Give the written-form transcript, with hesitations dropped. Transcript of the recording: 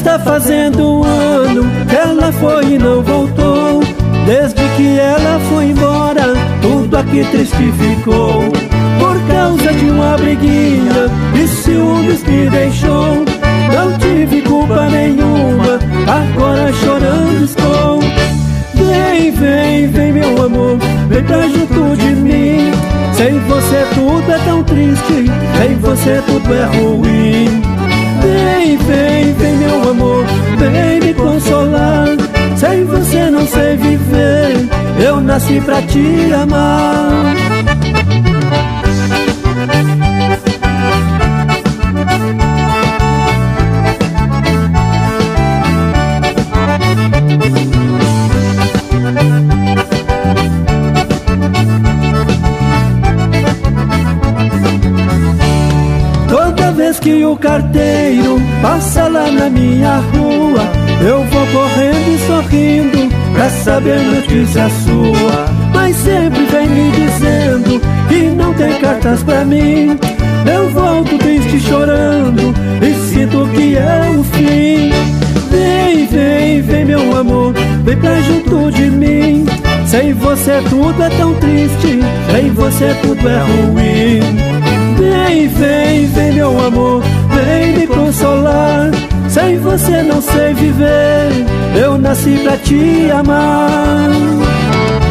está fazendo um ano que ela foi e não voltou. Desde que ela foi embora, tudo aqui triste ficou. Por causa de uma briguinha e ciúmes me deixou. Não tive culpa nenhuma, agora chorando estou. Vem, vem, vem meu amor, vem pra junto de mim. Sem você tudo é tão triste, sem você tudo é ruim. Vem, vem, vem meu amor, vem me consolar. Sem você não sei viver, eu nasci pra te amar. Toda vez que o carteiro passa lá na minha rua, eu vou correndo e sorrindo pra saber notícia sua. Mas sempre vem me dizendo que não tem cartas pra mim. Eu volto triste chorando e sinto que é o fim. Vem, vem, vem meu amor, vem pra junto de mim. Sem você tudo é tão triste, sem você tudo é ruim. Vem, vem, vem meu amor, vem me consolar. Sem você não sei viver, eu nasci pra te amar.